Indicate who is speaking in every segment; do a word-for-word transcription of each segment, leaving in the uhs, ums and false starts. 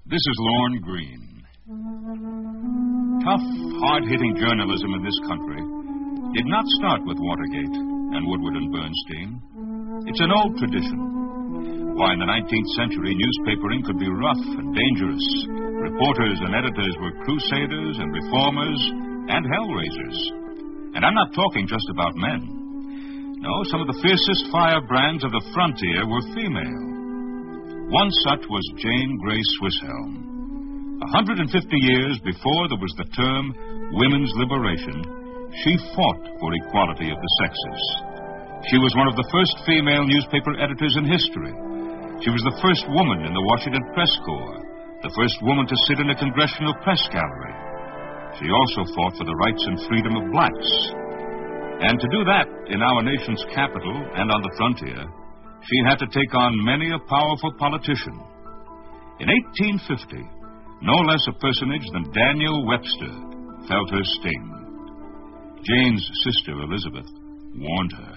Speaker 1: This is Lorne Greene. Tough, hard-hitting journalism in this country did not start with Watergate and Woodward and Bernstein. It's an old tradition. Why, in the nineteenth century, newspapering could be rough and dangerous. Reporters and editors were crusaders and reformers and hellraisers. And I'm not talking just about men. No, some of the fiercest firebrands of the frontier were female. One such was Jane Grey Swisshelm. one hundred fifty years before there was the term women's liberation, she fought for equality of the sexes. She was one of the first female newspaper editors in history. She was the first woman in the Washington Press Corps, the first woman to sit in a congressional press gallery. She also fought for the rights and freedom of blacks. And to do that in our nation's capital and on the frontier, she had to take on many a powerful politician. In eighteen fifty, no less a personage than Daniel Webster felt her sting. Jane's sister, Elizabeth, warned her.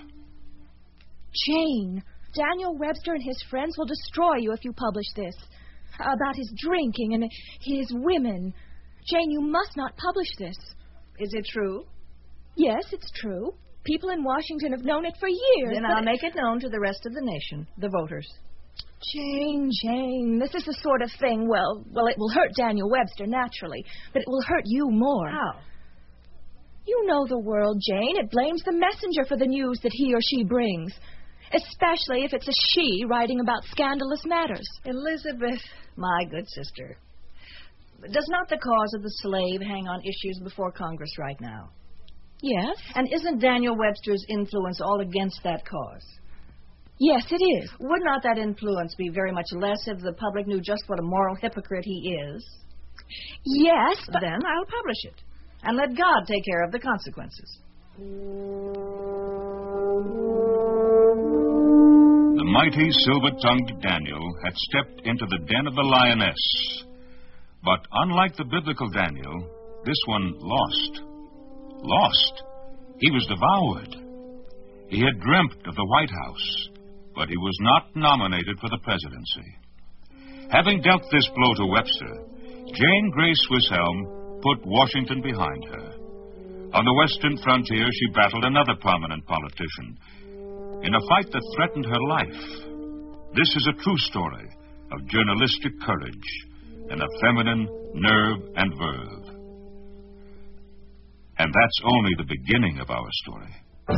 Speaker 2: Jane, Daniel Webster and his friends will destroy you if you publish this. About his drinking and his women. Jane, you must not publish this.
Speaker 3: Is it true?
Speaker 2: Yes, it's true. People in Washington have known it for years.
Speaker 3: Then I'll make it known to the rest of the nation, the voters.
Speaker 2: Jane, Jane, this is the sort of thing, well, well, it will hurt Daniel Webster, naturally, but it will hurt you more.
Speaker 3: How?
Speaker 2: You know the world, Jane. It blames the messenger for the news that he or she brings, especially if it's a she writing about scandalous matters.
Speaker 3: Elizabeth, my good sister, does not the cause of the slave hang on issues before Congress right now?
Speaker 2: Yes.
Speaker 3: And isn't Daniel Webster's influence all against that cause?
Speaker 2: Yes, it is.
Speaker 3: Would not that influence be very much less if the public knew just what a moral hypocrite he is?
Speaker 2: Yes, but...
Speaker 3: Then I'll publish it, and let God take care of the consequences.
Speaker 1: The mighty silver-tongued Daniel had stepped into the den of the lioness. But unlike the biblical Daniel, this one lost. Lost. He was devoured. He had dreamt of the White House, but he was not nominated for the presidency. Having dealt this blow to Webster, Jane Grey Swisshelm put Washington behind her. On the western frontier, she battled another prominent politician in a fight that threatened her life. This is a true story of journalistic courage and of feminine nerve and verve. And that's only the beginning of our story.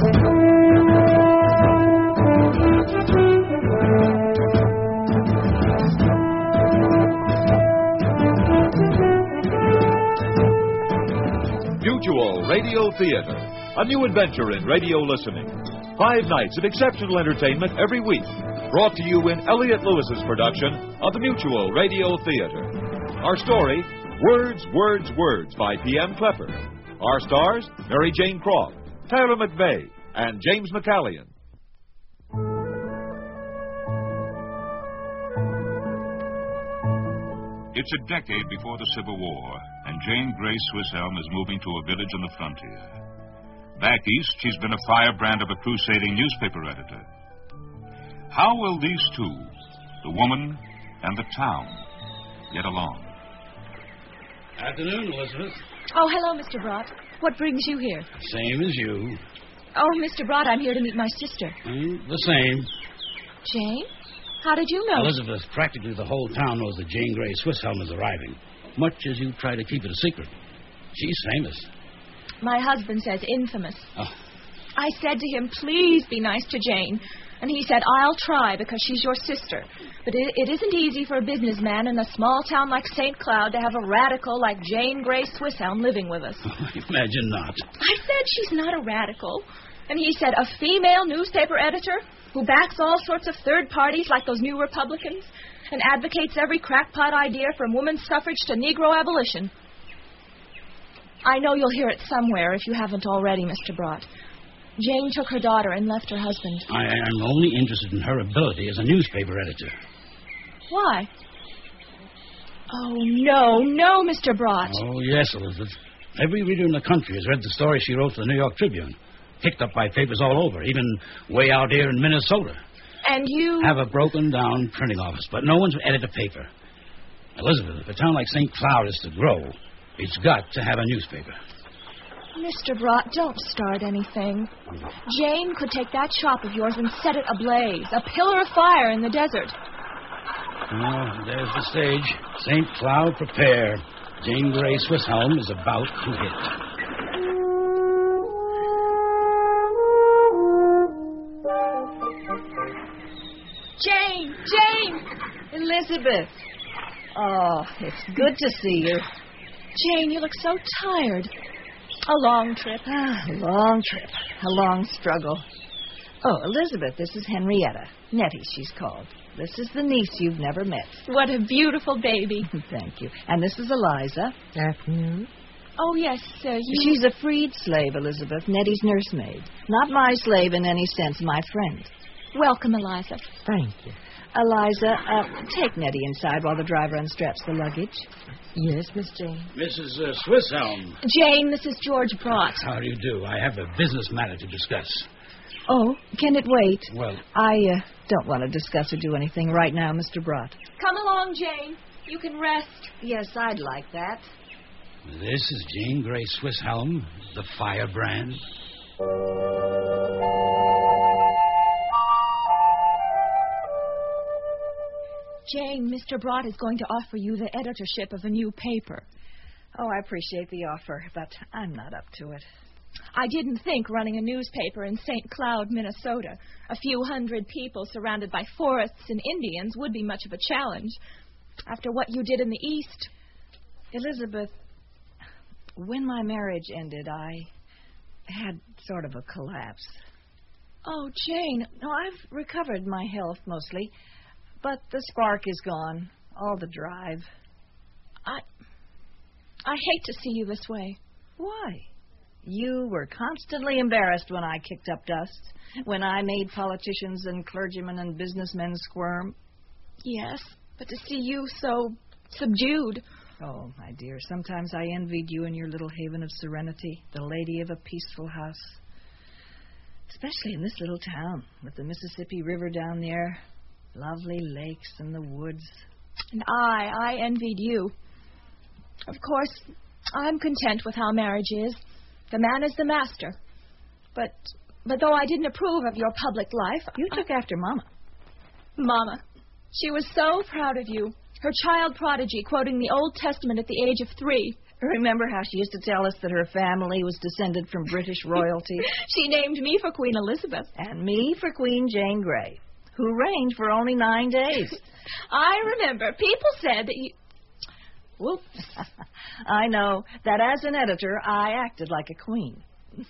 Speaker 4: Mutual Radio Theater, a new adventure in radio listening. Five nights of exceptional entertainment every week, brought to you in Elliott Lewis's production of the Mutual Radio Theater. Our story, Words, Words, Words by P M Klepper. Our stars, Mary Jane Croft, Tyler McVeigh, and James McCallion.
Speaker 1: It's a decade before the Civil War, and Jane Grey Swisshelm is moving to a village on the frontier. Back east, she's been a firebrand of a crusading newspaper editor. How will these two, the woman and the town, get along?
Speaker 5: Afternoon, Elizabeth.
Speaker 2: Oh, hello, Mister Brott. What brings you here?
Speaker 5: Same as you.
Speaker 2: Oh, Mister Brott, I'm here to meet my sister.
Speaker 5: Mm, the same.
Speaker 2: Jane? How did you know?
Speaker 5: Elizabeth, practically the whole town knows that Jane Grey Swisshelm is arriving, much as you try to keep it a secret. She's famous.
Speaker 2: My husband says infamous.
Speaker 5: Oh.
Speaker 2: I said to him, please be nice to Jane. And he said, I'll try because she's your sister. But it, it isn't easy for a businessman in a small town like Saint Cloud to have a radical like Jane Grey Swisshelm living with us.
Speaker 5: Imagine not.
Speaker 2: I said she's not a radical. And he said, a female newspaper editor who backs all sorts of third parties like those new Republicans and advocates every crackpot idea from women's suffrage to Negro abolition. I know you'll hear it somewhere if you haven't already, Mister Brott. Jane took her daughter and left her husband.
Speaker 5: I am only interested in her ability as a newspaper editor.
Speaker 2: Why? Oh, no, no, Mister Brott.
Speaker 5: Oh, yes, Elizabeth. Every reader in the country has read the story she wrote for the New York Tribune. Picked up by papers all over, even way out here in Minnesota.
Speaker 2: And you...
Speaker 5: Have a broken-down printing office, but no one's edit a paper. Elizabeth, if a town like Saint Cloud is to grow, it's got to have a newspaper.
Speaker 2: Mister Brott, don't start anything. Jane could take that shop of yours and set it ablaze, a pillar of fire in the desert.
Speaker 5: Oh, there's the stage. Saint Cloud, prepare. Jane Grey Swisshelm is about to hit.
Speaker 2: Jane! Jane!
Speaker 3: Elizabeth! Oh, it's good to see you.
Speaker 2: Jane, you look so tired. A long trip.
Speaker 3: Ah, a long trip. A long struggle. Oh, Elizabeth, this is Henrietta. Nettie, she's called. This is the niece you've never met.
Speaker 2: What a beautiful baby.
Speaker 3: Thank you. And this is Eliza. Afternoon.
Speaker 2: Oh, yes, uh, you...
Speaker 3: She's a freed slave, Elizabeth, Nettie's nursemaid. Not my slave in any sense, my friend.
Speaker 2: Welcome, Eliza.
Speaker 3: Thank you. Eliza, uh, take Nettie inside while the driver unstraps the luggage. Yes, Miss Jane.
Speaker 5: Missus Uh, Swisshelm.
Speaker 2: Jane, this is George Brott.
Speaker 5: How do you do? I have a business matter to discuss.
Speaker 3: Oh, can it wait?
Speaker 5: Well...
Speaker 3: I uh, don't want to discuss or do anything right now, Mister Brott.
Speaker 2: Come along, Jane. You can rest.
Speaker 3: Yes, I'd like that.
Speaker 5: This is Jane Grey Swisshelm, the firebrand.
Speaker 2: Jane, Mister Brott is going to offer you the editorship of a new paper.
Speaker 3: Oh, I appreciate the offer, but I'm not up to it.
Speaker 2: I didn't think running a newspaper in Saint Cloud, Minnesota, a few hundred people surrounded by forests and Indians, would be much of a challenge. After what you did in the East...
Speaker 3: Elizabeth, when my marriage ended, I had sort of a collapse.
Speaker 2: Oh, Jane.
Speaker 3: No, I've recovered my health mostly, but the spark is gone, all the drive.
Speaker 2: I... I hate to see you this way.
Speaker 3: Why? You were constantly embarrassed when I kicked up dust, when I made politicians and clergymen and businessmen squirm.
Speaker 2: Yes, but to see you so subdued...
Speaker 3: Oh, my dear, sometimes I envied you in your little haven of serenity, the lady of a peaceful house. Especially in this little town, with the Mississippi River down there, lovely lakes and the woods.
Speaker 2: And I, I envied you. Of course, I'm content with how marriage is. The man is the master. But but though I didn't approve of your public life...
Speaker 3: You took
Speaker 2: I...
Speaker 3: after Mama.
Speaker 2: Mama. She was so proud of you. Her child prodigy, quoting the Old Testament at the age of three.
Speaker 3: Remember how she used to tell us that her family was descended from British royalty?
Speaker 2: She named me for Queen Elizabeth.
Speaker 3: And me for Queen Jane Grey, who reigned for only nine days.
Speaker 2: I remember. People said that you...
Speaker 3: Whoops. I know that as an editor, I acted like a queen.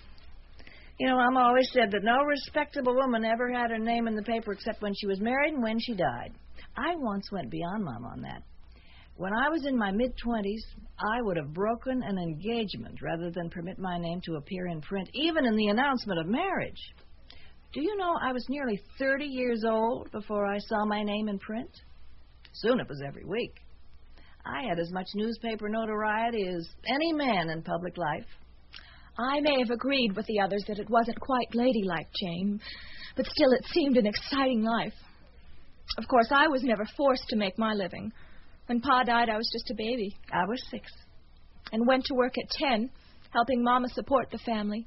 Speaker 3: You know, Mama always said that no respectable woman ever had her name in the paper except when she was married and when she died. I once went beyond Mama on that. When I was in my mid-twenties, I would have broken an engagement rather than permit my name to appear in print, even in the announcement of marriage. Do you know I was nearly thirty years old before I saw my name in print? Soon it was every week. I had as much newspaper notoriety as any man in public life.
Speaker 2: I may have agreed with the others that it wasn't quite ladylike, Jane, but still it seemed an exciting life. Of course, I was never forced to make my living. When Pa died, I was just a baby.
Speaker 3: I was six.
Speaker 2: And went to work at ten, helping Mama support the family.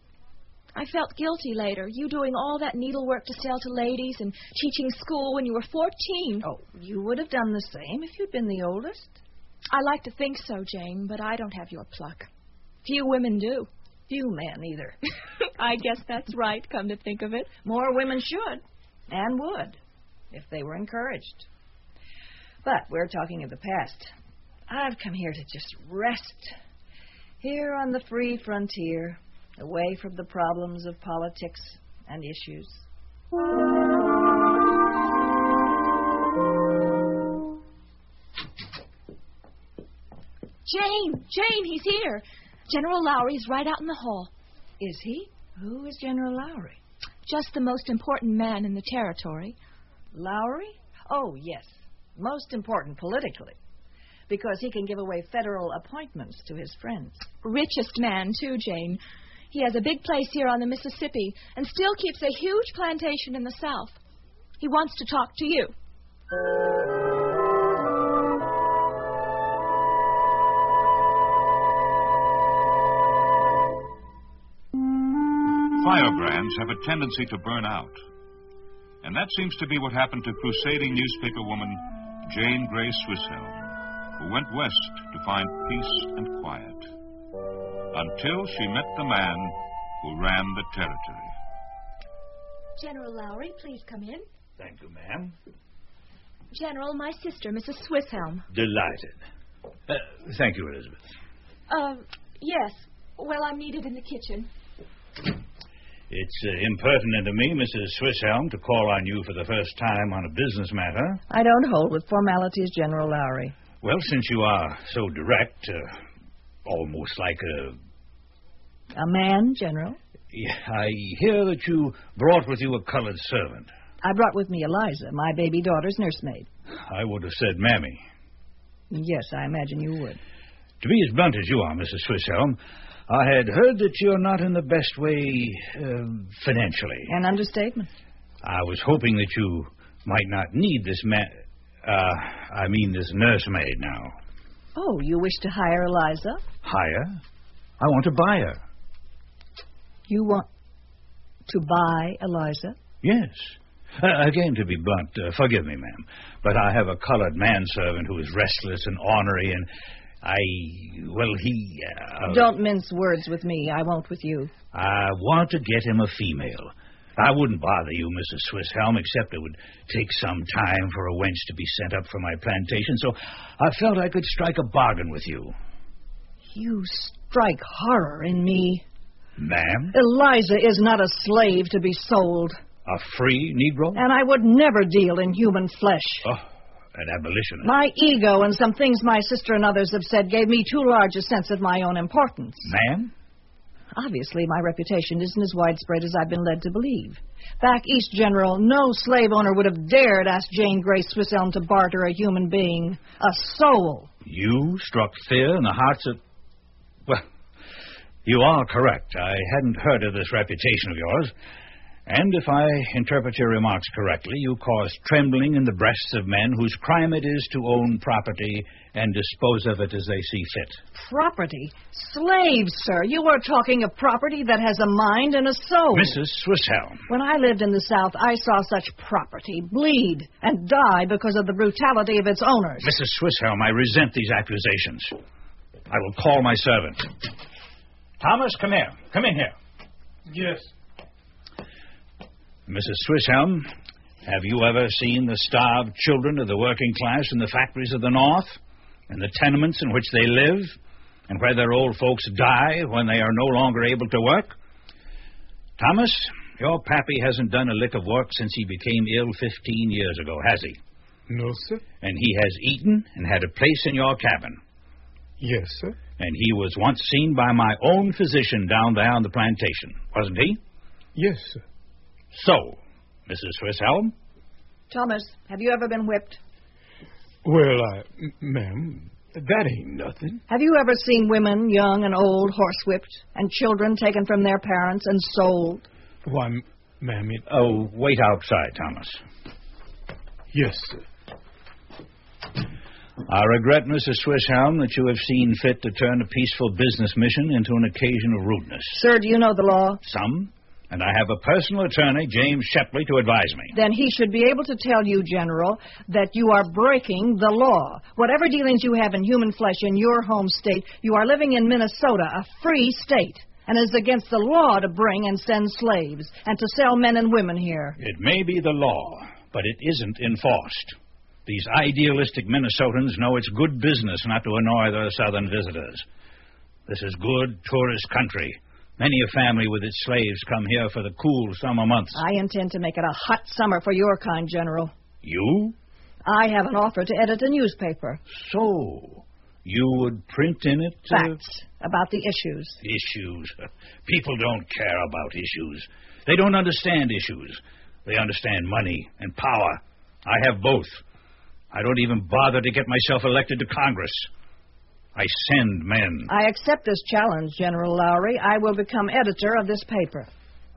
Speaker 2: I felt guilty later, you doing all that needlework to sell to ladies and teaching school when you were fourteen.
Speaker 3: Oh, you would have done the same if you'd been the oldest.
Speaker 2: I like to think so, Jane, but I don't have your pluck. Few women do.
Speaker 3: Few men either.
Speaker 2: I guess that's right, come to think of it.
Speaker 3: More women should, and would, if they were encouraged. But we're talking of the past. I've come here to just rest. Here on the free frontier, away from the problems of politics and issues.
Speaker 2: Jane! Jane, he's here. General Lowry's right out in the hall.
Speaker 3: Is he? Who is General Lowry?
Speaker 2: Just the most important man in the territory.
Speaker 3: Lowry? Oh, yes. Most important politically. Because he can give away federal appointments to his friends.
Speaker 2: Richest man, too, Jane. He has a big place here on the Mississippi and still keeps a huge plantation in the South. He wants to talk to you.
Speaker 1: firebrands have a tendency to burn out. And that seems to be what happened to crusading newspaper woman Jane Grey Swisshelm, who went west to find peace and quiet, until she met the man who ran the territory.
Speaker 2: General Lowry, please come in.
Speaker 6: Thank you, ma'am.
Speaker 2: General, my sister, Missus Swisshelm.
Speaker 6: Delighted. Uh, thank you, Elizabeth.
Speaker 2: Uh, yes. Well, I'm needed in the kitchen.
Speaker 6: It's uh, impertinent of me, Missus Swisshelm, to call on you for the first time on a business matter.
Speaker 3: I don't hold with formalities, General Lowry.
Speaker 6: Well, since you are so direct, uh, almost like a...
Speaker 3: A man, General?
Speaker 6: Yeah, I hear that you brought with you a colored servant.
Speaker 3: I brought with me Eliza, my baby daughter's nursemaid.
Speaker 6: I would have said Mammy.
Speaker 3: Yes, I imagine you would.
Speaker 6: To be as blunt as you are, Missus Swisshelm, I had heard that you're not in the best way uh, financially.
Speaker 3: An understatement.
Speaker 6: I was hoping that you might not need this ma- uh, I mean this nursemaid now.
Speaker 3: Oh, you wish to hire Eliza?
Speaker 6: Hire? I want to buy her.
Speaker 3: You want to buy Eliza?
Speaker 6: Yes. Uh, again, to be blunt, uh, forgive me, ma'am, but I have a colored manservant who is restless and ornery, and I, well, he... Uh,
Speaker 3: Don't mince words with me. I won't with you.
Speaker 6: I want to get him a female. I wouldn't bother you, Missus Swisshelm, except it would take some time for a wench to be sent up from my plantation, so I felt I could strike a bargain with you.
Speaker 3: You strike horror in me.
Speaker 6: Ma'am?
Speaker 3: Eliza is not a slave to be sold.
Speaker 6: A free Negro?
Speaker 3: And I would never deal in human flesh.
Speaker 6: Oh, an abolitionist.
Speaker 3: My ego and some things my sister and others have said gave me too large a sense of my own importance.
Speaker 6: Ma'am?
Speaker 3: Obviously, my reputation isn't as widespread as I've been led to believe. Back east, General, no slave owner would have dared ask Jane Grey Swisshelm to barter a human being, a soul.
Speaker 6: You struck fear in the hearts of... Well, you are correct. I hadn't heard of this reputation of yours. And if I interpret your remarks correctly, you cause trembling in the breasts of men whose crime it is to own property and dispose of it as they see fit.
Speaker 3: Property? Slaves, sir. You are talking of property that has a mind and a soul.
Speaker 6: Missus Swisshelm.
Speaker 3: When I lived in the South, I saw such property bleed and die because of the brutality of its owners.
Speaker 6: Missus Swisshelm, I resent these accusations. I will call my servant. Thomas, come here. Come in here.
Speaker 7: Yes.
Speaker 6: Missus Swisshelm, have you ever seen the starved children of the working class in the factories of the North, and the tenements in which they live, and where their old folks die when they are no longer able to work? Thomas, your pappy hasn't done a lick of work since he became ill fifteen years ago, has he?
Speaker 7: No, sir.
Speaker 6: And he has eaten and had a place in your cabin.
Speaker 7: Yes, sir.
Speaker 6: And he was once seen by my own physician down there on the plantation, wasn't he?
Speaker 7: Yes, sir.
Speaker 6: So, Missus Swisshelm?
Speaker 3: Thomas, have you ever been whipped?
Speaker 7: Well, I... m- ma'am, that ain't nothing.
Speaker 3: Have you ever seen women, young and old, horsewhipped, and children taken from their parents and sold?
Speaker 7: Why, m- ma'am, it...
Speaker 6: Oh, wait outside, Thomas.
Speaker 7: Yes, sir.
Speaker 6: I regret, Missus Swisshelm, that you have seen fit to turn a peaceful business mission into an occasion of rudeness.
Speaker 3: Sir, do you know the law?
Speaker 6: Some. And I have a personal attorney, James Shepley, to advise me.
Speaker 3: Then he should be able to tell you, General, that you are breaking the law. Whatever dealings you have in human flesh in your home state, you are living in Minnesota, a free state, and it is against the law to bring and send slaves and to sell men and women here.
Speaker 6: It may be the law, but it isn't enforced. These idealistic Minnesotans know it's good business not to annoy their southern visitors. This is good tourist country. Many a family with its slaves come here for the cool summer months.
Speaker 3: I intend to make it a hot summer for your kind, General.
Speaker 6: You?
Speaker 3: I have an offer to edit a newspaper.
Speaker 6: So, you would print in it... Uh,
Speaker 3: Facts about the issues.
Speaker 6: Issues. People don't care about issues. They don't understand issues. They understand money and power. I have both. I don't even bother to get myself elected to Congress. I send men.
Speaker 3: I accept this challenge, General Lowry. I will become editor of this paper.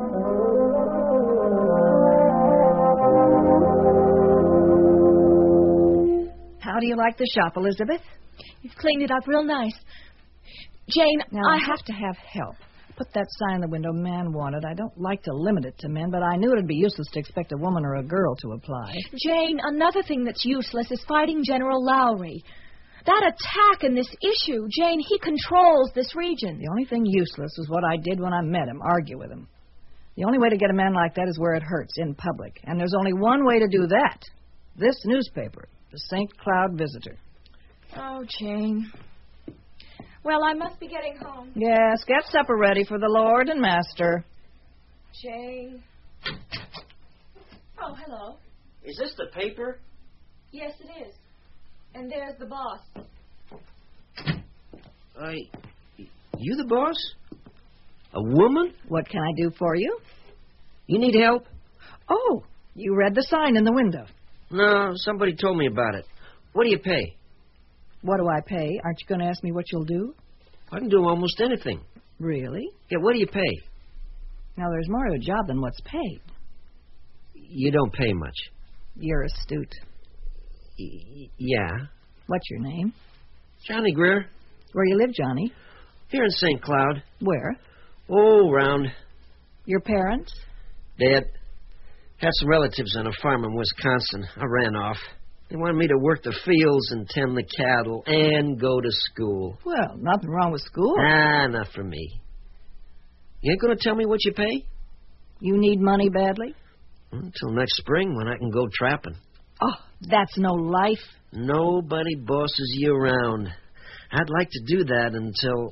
Speaker 3: How do you like the shop, Elizabeth?
Speaker 2: You've cleaned it up real nice. Jane,
Speaker 3: Now,
Speaker 2: I
Speaker 3: I have to have help. put that sign in the window, man wanted. I don't like to limit it to men, but I knew it'd be useless to expect a woman or a girl to apply.
Speaker 2: Jane, another thing that's useless is fighting General Lowry. That attack and this issue, Jane, he controls this region.
Speaker 3: The only thing useless is what I did when I met him, argue with him. The only way to get a man like that is where it hurts, in public. And there's only one way to do that. This newspaper, the Saint Cloud Visitor.
Speaker 2: Oh, Jane. Well, I must be getting home.
Speaker 3: Yes, get supper ready for the Lord and Master.
Speaker 2: Jane. Oh, hello.
Speaker 8: Is this the paper?
Speaker 2: Yes, it is. And there's the boss.
Speaker 8: I... You the boss? A woman?
Speaker 3: What can I do for you?
Speaker 8: You need help?
Speaker 3: Oh, you read the sign in the window.
Speaker 8: No, somebody told me about it. What do you pay?
Speaker 3: What do I pay? Aren't you going to ask me what you'll do?
Speaker 8: I can do almost anything.
Speaker 3: Really?
Speaker 8: Yeah, what do you pay?
Speaker 3: Now, there's more to a job than what's paid.
Speaker 8: You don't pay much.
Speaker 3: You're astute.
Speaker 8: Y- yeah.
Speaker 3: What's your name?
Speaker 8: Johnny Greer.
Speaker 3: Where you live, Johnny?
Speaker 8: Here in Saint Cloud.
Speaker 3: Where?
Speaker 8: Oh, round.
Speaker 3: Your parents?
Speaker 8: Dead. Had some relatives on a farm in Wisconsin. I ran off. They wanted me to work the fields and tend the cattle and go to school.
Speaker 3: Well, nothing wrong with school.
Speaker 8: Ah, not for me. You ain't going to tell me what you pay?
Speaker 3: You need money badly?
Speaker 8: Until next spring when I can go trapping.
Speaker 3: Oh, that's no life.
Speaker 8: Nobody bosses you around. I'd like to do that until...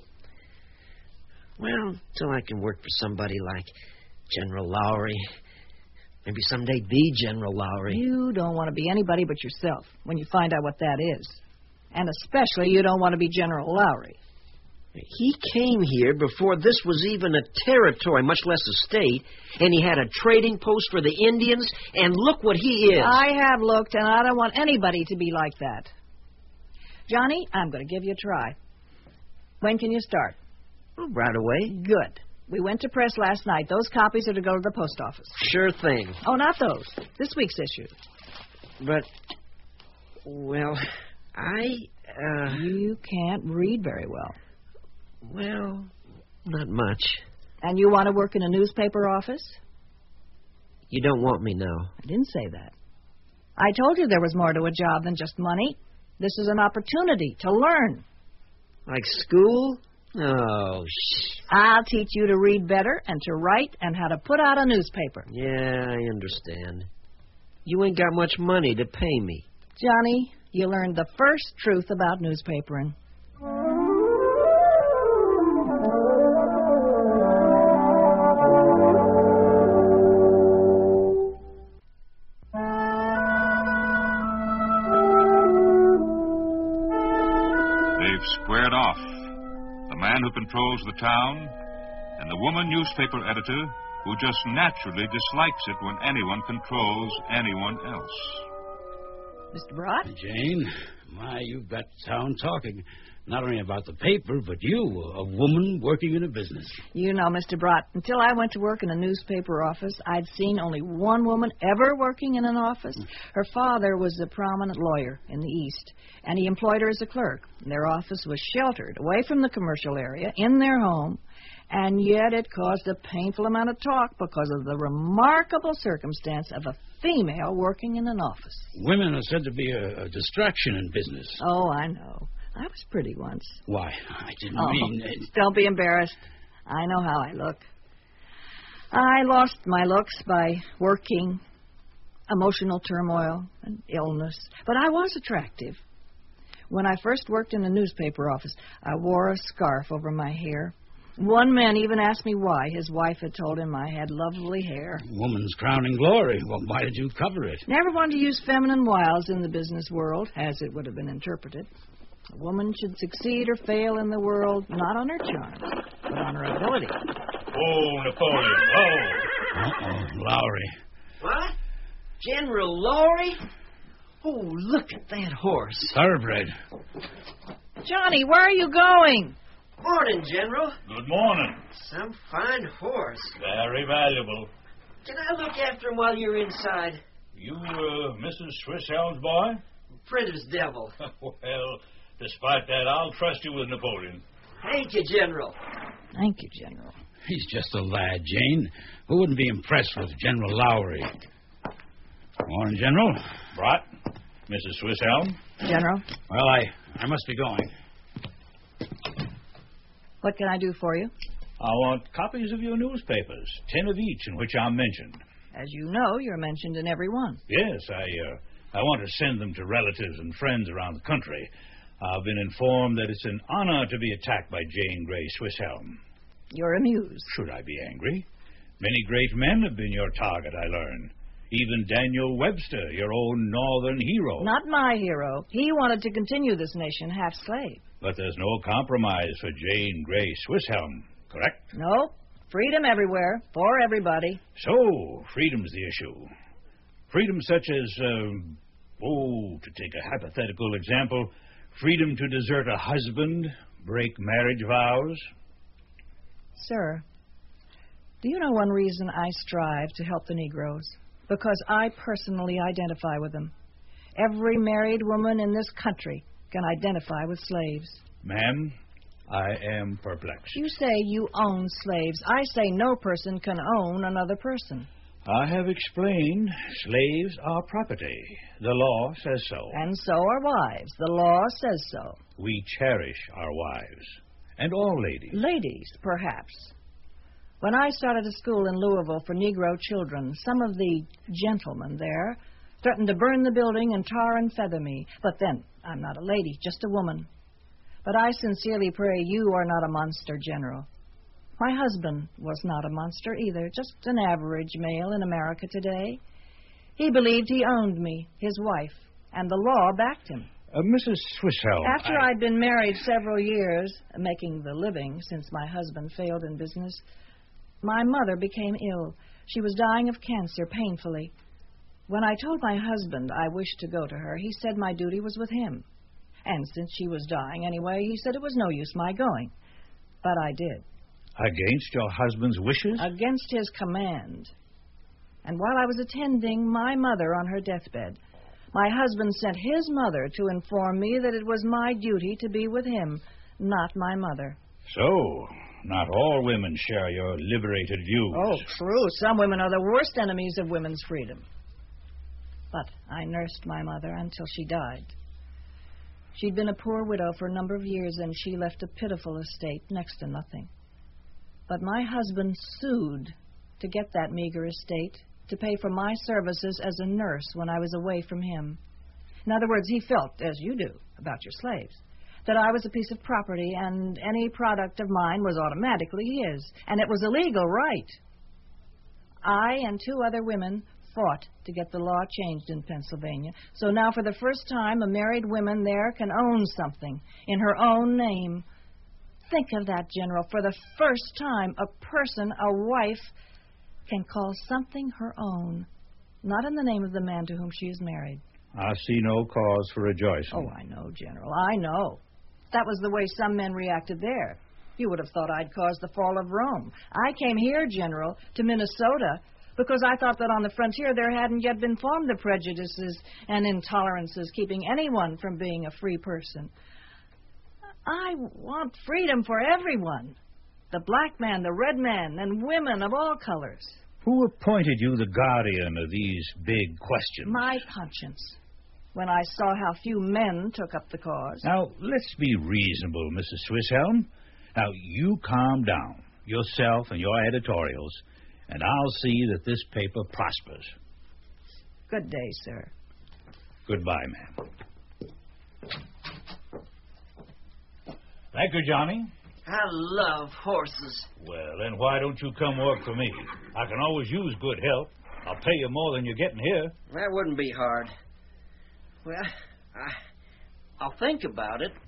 Speaker 8: Well, until I can work for somebody like General Lowry. Maybe someday the General Lowry.
Speaker 3: You don't want to be anybody but yourself when you find out what that is. And especially you don't want to be General Lowry.
Speaker 8: He came here before this was even a territory, much less a state, and he had a trading post for the Indians, and look what he is.
Speaker 3: I have looked, and I don't want anybody to be like that. Johnny, I'm going to give you a try. When can you start?
Speaker 8: Oh, right away.
Speaker 3: Good. We went to press last night. Those copies are to go to the post office.
Speaker 8: Sure thing.
Speaker 3: Oh, not those. This week's issue.
Speaker 8: But, well, I, uh...
Speaker 3: You can't read very well.
Speaker 8: Well, not much.
Speaker 3: And you want to work in a newspaper office?
Speaker 8: You don't want me now.
Speaker 3: I didn't say that. I told you there was more to a job than just money. This is an opportunity to learn.
Speaker 8: Like school? Oh, shh.
Speaker 3: I'll teach you to read better and to write and how to put out a newspaper.
Speaker 8: Yeah, I understand. You ain't got much money to pay me.
Speaker 3: Johnny, you learned the first truth about newspapering.
Speaker 1: Squared off. The man who controls the town and the woman newspaper editor who just naturally dislikes it when anyone controls anyone else.
Speaker 3: Mister Brott?
Speaker 5: Jane, my, you've got town talking. Not only about the paper, but you, a woman working in a business.
Speaker 3: You know, Mister Brott, until I went to work in a newspaper office, I'd seen only one woman ever working in an office. Her father was a prominent lawyer in the East, and he employed her as a clerk. Their office was sheltered, away from the commercial area, in their home, and yet it caused a painful amount of talk because of the remarkable circumstance of a female working in an office.
Speaker 5: Women are said to be a, a distraction in business.
Speaker 3: Oh, I know. I was pretty once.
Speaker 5: Why, I didn't
Speaker 3: oh,
Speaker 5: mean... Uh,
Speaker 3: don't be embarrassed. I know how I look. I lost my looks by working, emotional turmoil, and illness. But I was attractive. When I first worked in a newspaper office, I wore a scarf over my hair. One man even asked me why. His wife had told him I had lovely hair.
Speaker 5: Woman's crowning glory. Well, why did you cover it?
Speaker 3: Never wanted to use feminine wiles in the business world, as it would have been interpreted. A woman should succeed or fail in the world not on her charm, but on her ability.
Speaker 6: Oh, Napoleon. Oh.
Speaker 5: Uh-oh, Lowry.
Speaker 8: What? General Lowry? Oh, look at that horse.
Speaker 5: Thoroughbred.
Speaker 3: Johnny, where are you going?
Speaker 8: Morning, General.
Speaker 6: Good morning.
Speaker 8: Some fine horse.
Speaker 6: Very valuable.
Speaker 8: Can I look after him while you're inside?
Speaker 6: You, uh, Missus Swiss Elm's boy?
Speaker 8: Printer's devil.
Speaker 6: Well, despite that, I'll trust you with Napoleon.
Speaker 8: Thank you, General.
Speaker 3: Thank you, General.
Speaker 5: He's just a lad, Jane. Who wouldn't be impressed with General Lowry? Morning, General.
Speaker 6: Brott? Missus Swisshelm?
Speaker 3: General,
Speaker 5: Well, I, I must be going.
Speaker 3: what can I do for you?
Speaker 6: I want copies of your newspapers, ten of each in which I'm mentioned.
Speaker 3: As you know, you're mentioned in every one.
Speaker 6: Yes, I, uh, I want to send them to relatives and friends around the country. I've been informed that it's an honor to be attacked by Jane Grey Swisshelm.
Speaker 3: You're amused.
Speaker 6: Should I be angry? Many great men have been your target, I learn. Even Daniel Webster, your own northern hero.
Speaker 3: Not my hero. He wanted to continue this nation half slave.
Speaker 6: But there's no compromise for Jane Grey Swisshelm, correct?
Speaker 3: No, freedom everywhere, for everybody.
Speaker 6: So, freedom's the issue. Freedom such as, um, oh, to take a hypothetical example, freedom to desert a husband, break marriage vows.
Speaker 3: Sir, do you know one reason I strive to help the Negroes? Because I personally identify with them. Every married woman in this country can identify with slaves.
Speaker 6: Ma'am, I am perplexed.
Speaker 3: You say you own slaves. I say no person can own another person.
Speaker 6: I have explained slaves are property. The law says so.
Speaker 3: And so are wives. The law says so.
Speaker 6: We cherish our wives. And all ladies.
Speaker 3: Ladies, perhaps. When I started a school in Louisville for Negro children, some of the gentlemen there threatened to burn the building and tar and feather me. But then, I'm not a lady, just a woman. But I sincerely pray you are not a monster, General. My husband was not a monster either, just an average male in America today. He believed he owned me, his wife, and the law backed him.
Speaker 6: Uh, Missus Swisshelm.
Speaker 3: After
Speaker 6: I...
Speaker 3: I'd been married several years, making the living since my husband failed in business, my mother became ill. She was dying of cancer painfully. When I told my husband I wished to go to her, he said my duty was with him. And since she was dying anyway, he said it was no use my going. But I did.
Speaker 6: Against your husband's wishes?
Speaker 3: Against his command. And while I was attending my mother on her deathbed, my husband sent his mother to inform me that it was my duty to be with him, not my mother.
Speaker 6: So, not all women share your liberated views.
Speaker 3: Oh, true. Some women are the worst enemies of women's freedom. But I nursed my mother until she died. She'd been a poor widow for a number of years, and she left a pitiful estate, next to nothing. But my husband sued to get that meager estate, to pay for my services as a nurse when I was away from him. In other words, he felt, as you do, about your slaves, that I was a piece of property, and any product of mine was automatically his, and it was a legal right. I and two other women fought to get the law changed in Pennsylvania, so now for the first time a married woman there can own something in her own name. Think of that, General. For the first time, a person, a wife, can call something her own, not in the name of the man to whom she is married.
Speaker 6: I see no cause for rejoicing.
Speaker 3: Oh, I know, General, I know. That was the way some men reacted there. You would have thought I'd caused the fall of Rome. I came here, General, to Minnesota, because I thought that on the frontier there hadn't yet been formed the prejudices and intolerances keeping anyone from being a free person. I want freedom for everyone. The black man, the red man, and women of all colors.
Speaker 6: Who appointed you the guardian of these big questions?
Speaker 3: My conscience. When I saw how few men took up the cause.
Speaker 6: Now, let's be reasonable, Missus Swisshelm. Now, you calm down, yourself and your editorials, and I'll see that this paper prospers.
Speaker 3: Good day, sir.
Speaker 6: Goodbye, ma'am. Thank you, Johnny.
Speaker 8: I love horses.
Speaker 6: Well, then why don't you come work for me? I can always use good help. I'll pay you more than you're getting here.
Speaker 8: That wouldn't be hard. Well, I, I'll think about it.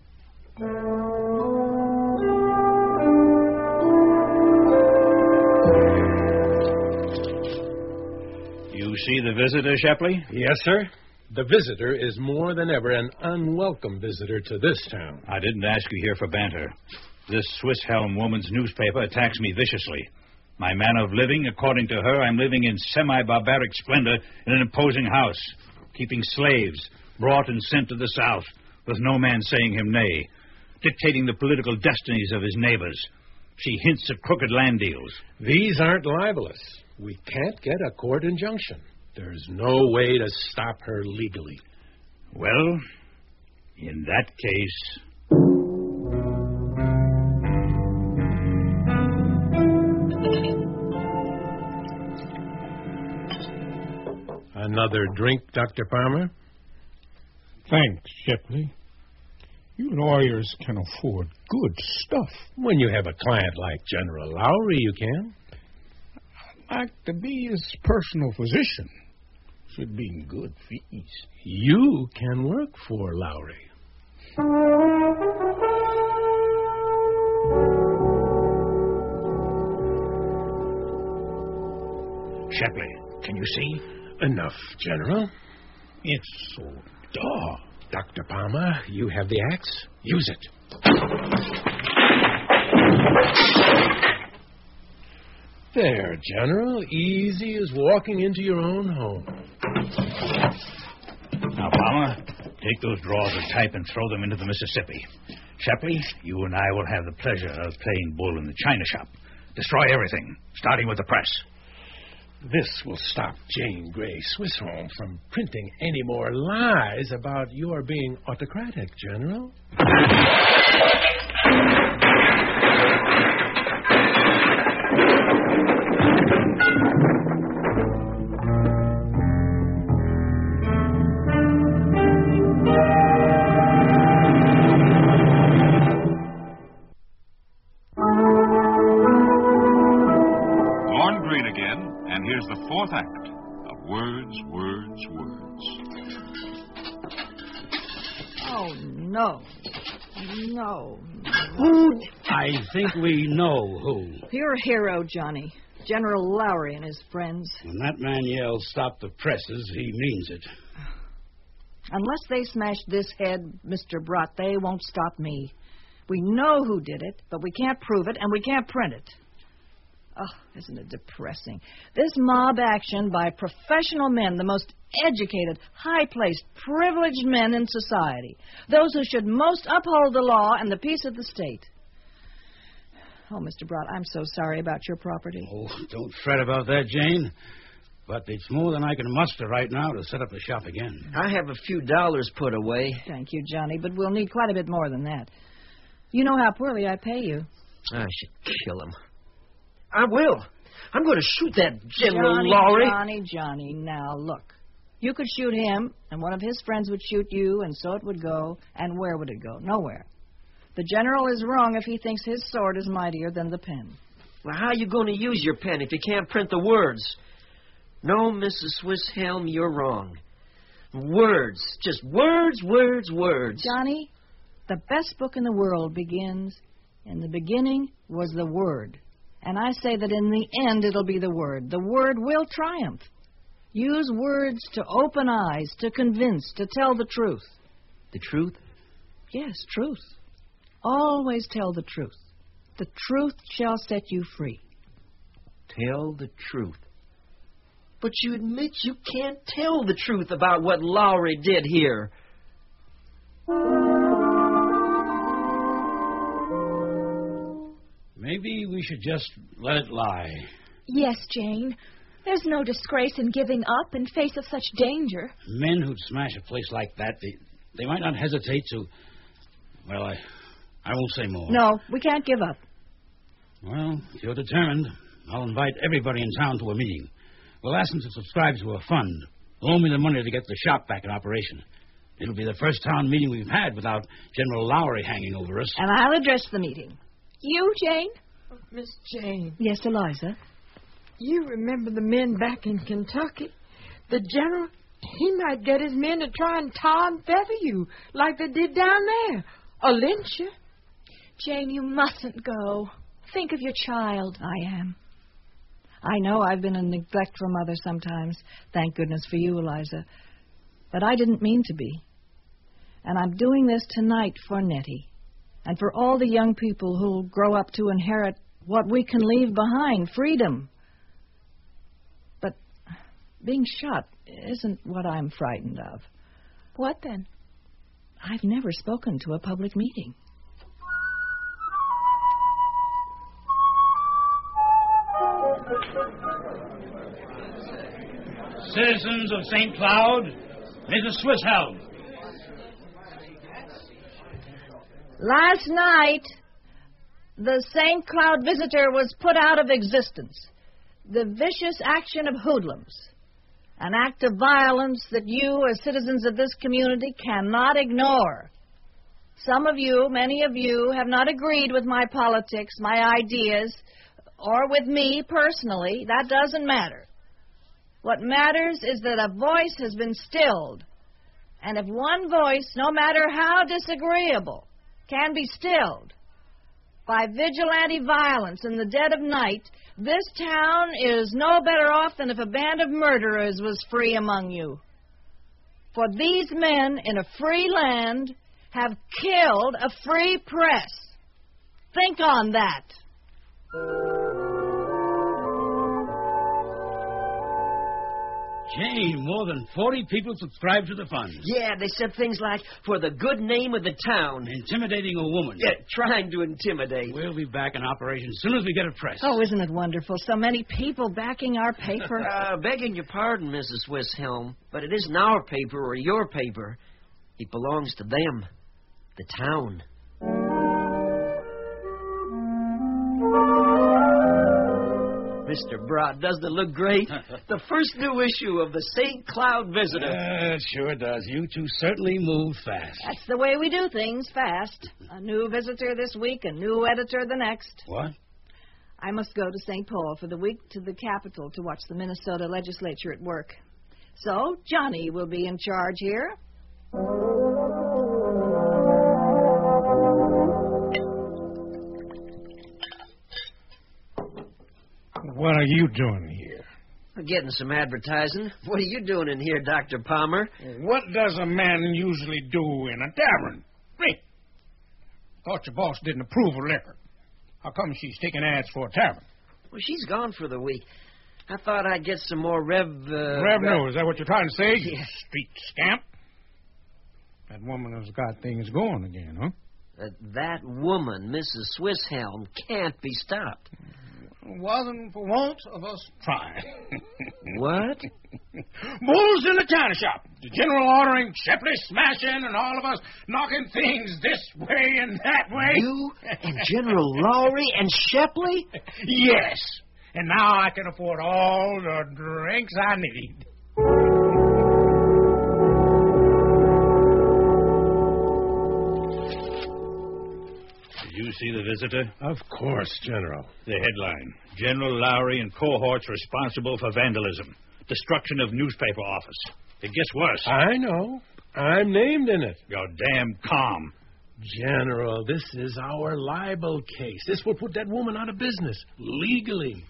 Speaker 6: You see the visitor, Shepley?
Speaker 7: Yes, sir. The visitor is more than ever an unwelcome visitor to this town.
Speaker 6: I didn't ask you here for banter. This Swisshelm woman's newspaper attacks me viciously. My manner of living, according to her, I'm living in semi-barbaric splendor in an imposing house, keeping slaves, brought and sent to the South, with no man saying him nay, dictating the political destinies of his neighbors. She hints at crooked land deals.
Speaker 7: These aren't libelous. We can't get a court injunction. There's no way to stop her legally.
Speaker 6: Well, in that case...
Speaker 7: Another drink, Doctor Palmer?
Speaker 9: Thanks, Shepley. You lawyers can afford good stuff.
Speaker 7: When you have a client like General Lowry, you can.
Speaker 9: I'd like to be his personal physician. Should be in good fees.
Speaker 7: You can work for Lowry.
Speaker 6: Shepley, can you see?
Speaker 7: Enough, General.
Speaker 9: It's so dark.
Speaker 7: Doctor Palmer, you have the axe. Use it. There, General. Easy as walking into your own home.
Speaker 6: Now, Palmer, take those drawers of type and throw them into the Mississippi. Shepley, you and I will have the pleasure of playing bull in the china shop. Destroy everything, starting with the press.
Speaker 7: This will stop Jane Grey Swissholm from printing any more lies about your being autocratic, General.
Speaker 1: The fourth act of Words, Words, Words.
Speaker 3: Oh, no. No.
Speaker 5: Who? I think we know who.
Speaker 3: Your hero, Johnny. General Lowry and his friends.
Speaker 5: When that man yells, "Stop the presses," he means it.
Speaker 3: Unless they smash this head, Mister Brott, they won't stop me. We know who did it, but we can't prove it, and we can't print it. Oh, isn't it depressing? This mob action by professional men, the most educated, high-placed, privileged men in society. Those who should most uphold the law and the peace of the state. Oh, Mister Brott, I'm so sorry about your property.
Speaker 5: Oh, don't fret about that, Jane. But it's more than I can muster right now to set up the shop again.
Speaker 8: I have a few dollars put away.
Speaker 3: Thank you, Johnny, but we'll need quite a bit more than that. You know how poorly I pay you.
Speaker 8: I should kill him. I will. I'm going to shoot that General
Speaker 3: Johnny,
Speaker 8: Lowry.
Speaker 3: Johnny, Johnny, now look. You could shoot him, and one of his friends would shoot you, and so it would go. And where would it go? Nowhere. The General is wrong if he thinks his sword is mightier than the pen.
Speaker 8: Well, how are you going to use your pen if you can't print the words? No, Missus Swisshelm, you're wrong. Words. Just words, words, words.
Speaker 3: Johnny, the best book in the world begins, "In the beginning was the Word." And I say that in the end it'll be the Word. The Word will triumph. Use words to open eyes, to convince, to tell the truth.
Speaker 8: The truth?
Speaker 3: Yes, truth. Always tell the truth. The truth shall set you free.
Speaker 8: Tell the truth. But you admit you can't tell the truth about what Lowry did here.
Speaker 5: Maybe we should just let it lie.
Speaker 2: Yes, Jane. There's no disgrace in giving up in face of such danger.
Speaker 5: Men who'd smash a place like that, they, they might not hesitate to... Well, I, I won't say more.
Speaker 3: No, we can't give up.
Speaker 5: Well, if you're determined, I'll invite everybody in town to a meeting. We'll ask them to subscribe to a fund. Loan me the money to get the shop back in operation. It'll be the first town meeting we've had without General Lowry hanging over us.
Speaker 3: And I'll address the meeting.
Speaker 2: You, Jane?
Speaker 10: Oh, Miss Jane.
Speaker 3: Yes, Eliza?
Speaker 10: You remember the men back in Kentucky? The general, he might get his men to try and tar and feather you like they did down there. Or lynch you.
Speaker 2: Jane, you mustn't go. Think of your child.
Speaker 3: I am. I know I've been a neglectful mother sometimes. Thank goodness for you, Eliza. But I didn't mean to be. And I'm doing this tonight for Nettie. And for all the young people who'll grow up to inherit what we can leave behind, freedom. But being shot isn't what I'm frightened of.
Speaker 2: What then?
Speaker 3: I've never spoken to a public meeting.
Speaker 5: Citizens of Saint Cloud, Missus Swisshelm.
Speaker 3: Last night, the Saint Cloud Visitor was put out of existence. The vicious action of hoodlums. An act of violence that you, as citizens of this community, cannot ignore. Some of you, many of you, have not agreed with my politics, my ideas, or with me personally. That doesn't matter. What matters is that a voice has been stilled. And if one voice, no matter how disagreeable, can be stilled by vigilante violence in the dead of night, this town is no better off than if a band of murderers was free among you. For these men in a free land have killed a free press. Think on that.
Speaker 5: Jane, more than forty people subscribed to the fund.
Speaker 8: Yeah, they said things like, for the good name of the town.
Speaker 5: Intimidating a woman.
Speaker 8: Yeah, trying to intimidate.
Speaker 5: We'll be back in operation as soon as we get a press.
Speaker 3: Oh, isn't it wonderful? So many people backing our paper.
Speaker 8: uh, begging your pardon, Missus Swisshelm, but it isn't our paper or your paper. It belongs to them, the town. Mister Brott, doesn't it look great? The first new issue of the Saint Cloud Visitor.
Speaker 5: Uh, it sure does. You two certainly move fast.
Speaker 3: That's the way we do things, fast. A new visitor this week, a new editor the next.
Speaker 5: What?
Speaker 3: I must go to Saint Paul for the week to the Capitol to watch the Minnesota legislature at work. So, Johnny will be in charge here.
Speaker 9: What are you doing here?
Speaker 8: We're getting some advertising. What are you doing in here, Doctor Palmer?
Speaker 9: What does a man usually do in a tavern? Me. Thought your boss didn't approve of liquor. How come she's taking ads for a tavern?
Speaker 8: Well, she's gone for the week. I thought I'd get some more rev... Uh,
Speaker 9: Revenue, is that what you're trying to say, you
Speaker 8: Yeah.
Speaker 9: street scamp? That woman has got things going again, huh?
Speaker 8: Uh, that woman, Missus Swisshelm, can't be stopped.
Speaker 9: Wasn't for want of us trying.
Speaker 8: What?
Speaker 9: Bulls in the china shop. The general ordering Shepley smashing and all of us knocking things this way and that way.
Speaker 8: You and General Lowry and Shepley?
Speaker 9: Yes. And now I can afford all the drinks I need.
Speaker 6: Did you see the visitor?
Speaker 7: Of course, General.
Speaker 6: The headline, General Lowry and cohorts responsible for vandalism, destruction of newspaper office. It gets worse.
Speaker 7: I know. I'm named in it.
Speaker 6: You're damn calm.
Speaker 7: General, this is our libel case. This will put that woman out of business, legally.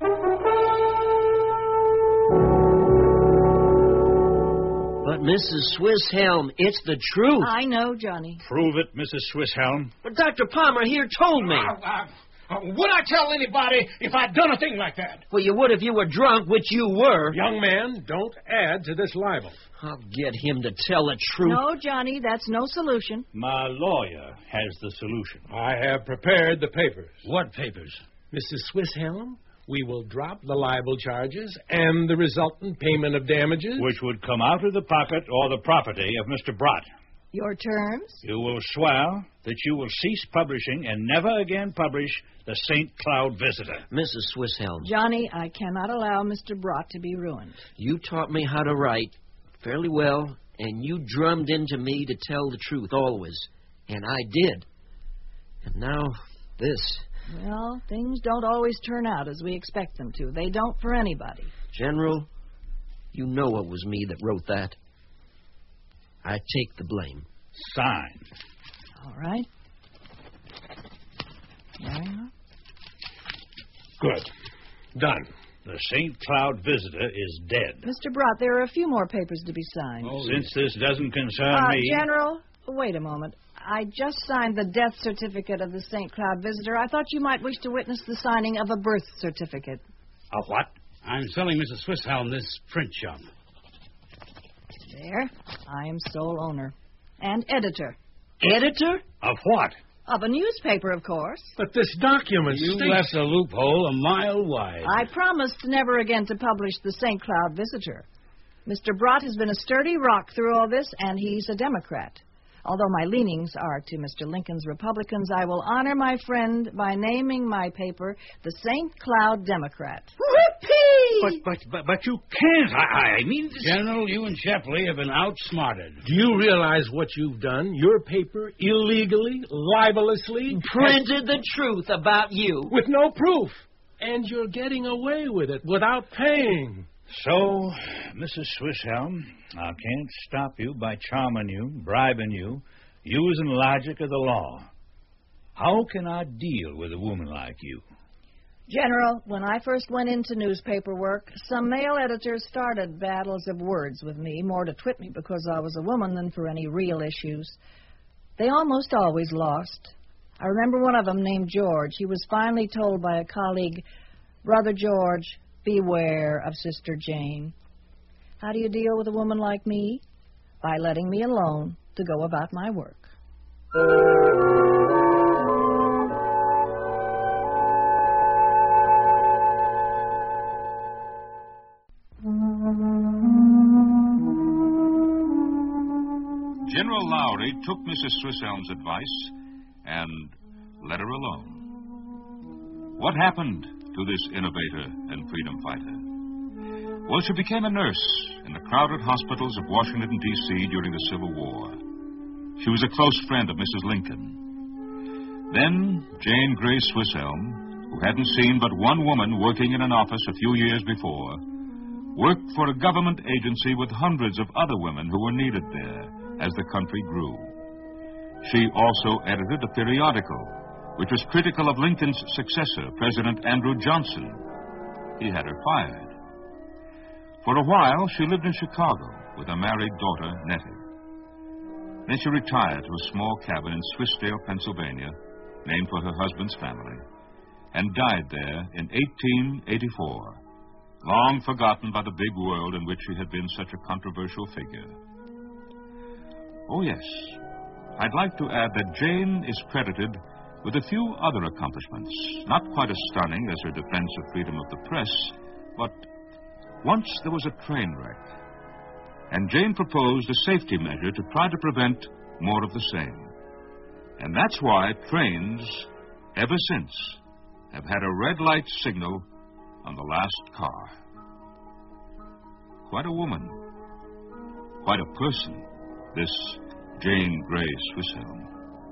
Speaker 8: But, Missus Swisshelm, it's the truth.
Speaker 3: I know, Johnny.
Speaker 6: Prove it, Missus Swisshelm.
Speaker 8: But Doctor Palmer here told me.
Speaker 9: Uh, uh, uh, would I tell anybody if I'd done a thing like that?
Speaker 8: Well, you would if you were drunk, which you were.
Speaker 7: Young man, don't add to this libel.
Speaker 8: I'll get him to tell the truth.
Speaker 3: No, Johnny, that's no solution.
Speaker 6: My lawyer has the solution.
Speaker 7: I have prepared the papers.
Speaker 5: What papers?
Speaker 7: Missus Swisshelm, we will drop the libel charges and the resultant payment of damages.
Speaker 6: Which would come out of the pocket or the property of Mister Brott.
Speaker 3: Your terms?
Speaker 6: You will swear that you will cease publishing and never again publish the Saint Cloud Visitor.
Speaker 8: Missus Swisshelm,
Speaker 3: Johnny, I cannot allow Mister Brott to be ruined.
Speaker 8: you taught me how to write fairly well, and you drummed into me to tell the truth always. And I did. And now, this.
Speaker 3: Well, things don't always turn out as we expect them to. They don't for anybody.
Speaker 8: General, you know it was me that wrote that. I take the blame.
Speaker 6: Sign.
Speaker 3: All right. There you are.
Speaker 7: Good. Done.
Speaker 6: The Saint Cloud Visitor is dead.
Speaker 3: Mister Brott, there are a few more papers to be signed.
Speaker 6: Since this doesn't concern
Speaker 3: uh,
Speaker 6: me...
Speaker 3: General, wait a moment. I just signed the death certificate of the Saint Cloud Visitor. I thought you might wish to witness the signing of a birth certificate.
Speaker 6: A what?
Speaker 5: I'm selling Missus Swisshelm this print job.
Speaker 3: There. I am sole owner. And editor.
Speaker 8: Editor?
Speaker 6: Of what?
Speaker 3: Of a newspaper, of course.
Speaker 7: But this document
Speaker 5: You
Speaker 7: states...
Speaker 5: left a loophole a mile wide.
Speaker 3: I promised never again to publish the Saint Cloud Visitor. Mister Brott has been a sturdy rock through all this, and he's a Democrat. Although my leanings are to Mister Lincoln's Republicans, I will honor my friend by naming my paper the Saint Cloud Democrat.
Speaker 6: But, but, but, but you can't. I, I mean... This...
Speaker 5: General, you and Shepley have been outsmarted.
Speaker 7: Do you realize what you've done? Your paper illegally, libelously...
Speaker 8: Printed the truth about you.
Speaker 7: With no proof. And you're getting away with it without paying.
Speaker 6: So, Missus Swisshelm, I can't stop you by charming you, bribing you, using logic of the law. How can I deal with a woman like you?
Speaker 3: General, when I first went into newspaper work, some male editors started battles of words with me, more to twit me because I was a woman than for any real issues. They almost always lost. I remember one of them named George. He was finally told by a colleague, "Brother George, beware of Sister Jane." How do you deal with a woman like me? By letting me alone to go about my work.
Speaker 1: General Lowry took Missus Swisshelm's advice and let her alone. What happened to this innovator and freedom fighter? Well, she became a nurse in the crowded hospitals of Washington, D C during the Civil War. She was a close friend of Missus Lincoln. Then Jane Grey Swisshelm, who hadn't seen but one woman working in an office a few years before, worked for a government agency with hundreds of other women who were needed there as the country grew. She also edited a periodical which was critical of Lincoln's successor, President Andrew Johnson. He had her fired. For a while, she lived in Chicago with a married daughter, Nettie. Then she retired to a small cabin in Swissdale, Pennsylvania, named for her husband's family, and died there in eighteen eighty-four, long forgotten by the big world in which she had been such a controversial figure. Oh, yes, I'd like to add that Jane is credited with a few other accomplishments, not quite as stunning as her defense of freedom of the press, but once there was a train wreck, and Jane proposed a safety measure to try to prevent more of the same. And that's why trains, ever since, have had a red light signal on the last car. Quite a woman, quite a person, this Jane Grey Swisshelm.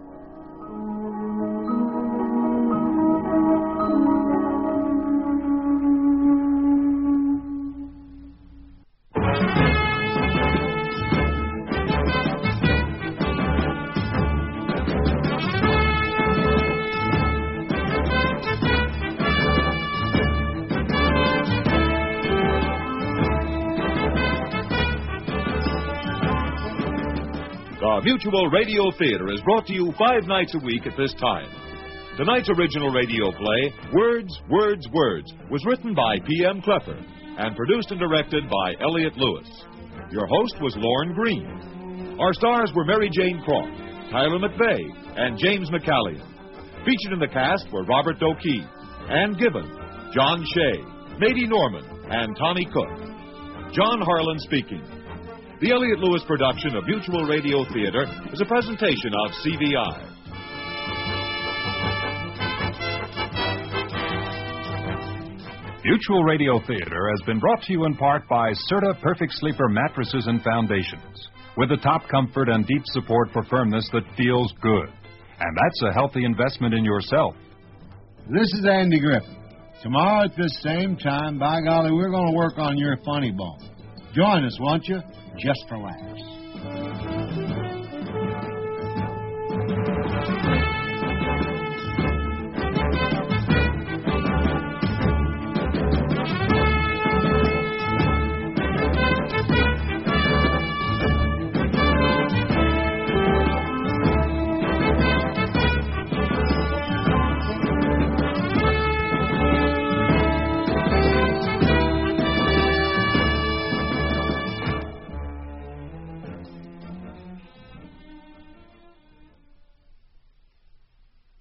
Speaker 4: The Mutual Radio Theater is brought to you five nights a week at this time. Tonight's original radio play, Words, Words, Words, was written by P M Klepper and produced and directed by Elliott Lewis. Your host was Lorne Green. Our stars were Mary Jane Croft, Tyler McVeigh, and James McCallion. Featured in the cast were Robert Dokey, Ann Gibbon, John Shea, Mady Norman, and Tommy Cook. John Harlan speaking. The Elliott Lewis production of Mutual Radio Theater is a presentation of C V I.
Speaker 11: Mutual Radio Theater has been brought to you in part by Serta Perfect Sleeper Mattresses and Foundations, with the top comfort and deep support for firmness that feels good. And that's a healthy investment in yourself.
Speaker 12: This is Andy Griffin. Tomorrow at this same time, by golly, we're going to work on your funny bone. Join us, won't you? Just for laughs.